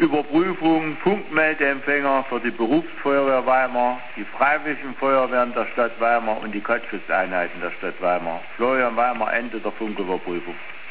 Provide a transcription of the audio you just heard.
Überprüfung Funkmeldeempfänger für die Berufsfeuerwehr Weimar, die Freiwilligen Feuerwehren der Stadt Weimar und die Kurzschutzeinheiten der Stadt Weimar. Florian Weimar, Ende der Funküberprüfung.